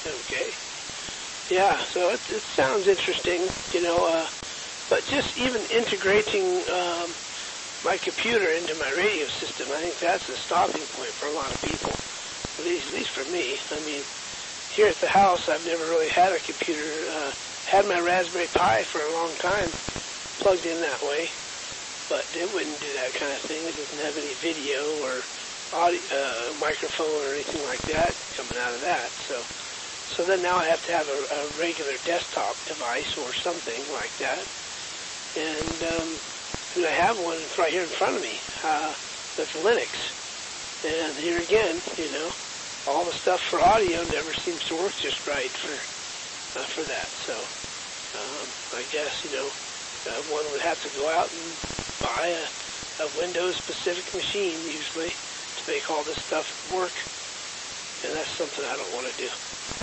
Okay. Yeah, so it sounds interesting, but just even integrating my computer into my radio system, I think that's a stopping point for a lot of people, at least for me. I mean, here at the house, I've never really had a computer. Had my Raspberry Pi for a long time, plugged in that way, but it wouldn't do that kind of thing. It doesn't have any video or audio, microphone or anything like that coming out of that. So then now I have to have a regular desktop device or something like that. And I have one right here in front of me that's Linux. And here again, all the stuff for audio never seems to work just right for that. So I guess, one would have to go out and buy a Windows-specific machine usually to make all this stuff work. And that's something I don't want to do.